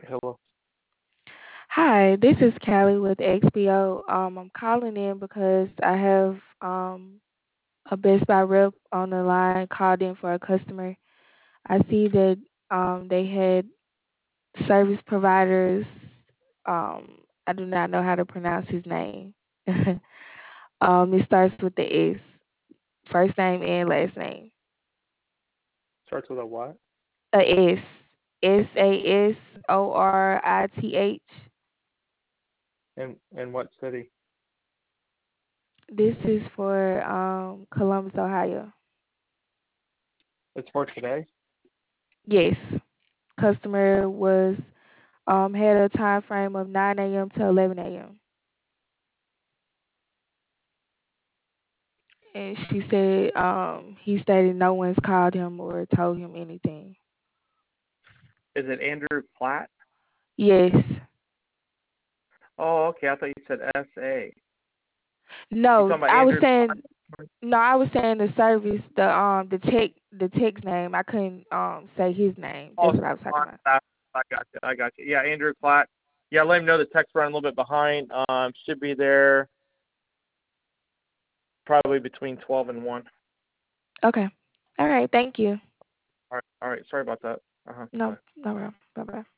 Hello. Hi, this is Callie with XPO. I'm calling in because I have a Best Buy rep on the line called in for a customer. I see that they had service providers. I do not know how to pronounce his name. It starts with the S, first name and last name. Starts with a what? A S, Sasorith. In what city? This is for Columbus, Ohio. It's for today. Yes, customer was had a time frame of 9 a.m. to 11 a.m. And she said he stated no one's called him or told him anything. Is it Andrew Platt? Yes. Oh, okay. I thought you said S.A. You No, talking about I was Andrew saying Platt? no, I was saying the service, the tech's name. I couldn't say his name. Oh, That's what I was talking about. I got you. I got you. Yeah, Andrew Platt. Yeah, let him know the tech's running a little bit behind. Should be there probably between 12 and 1. Okay. All right, thank you. All right. All right. Sorry about that. No, Bye. no problem. Bye bye.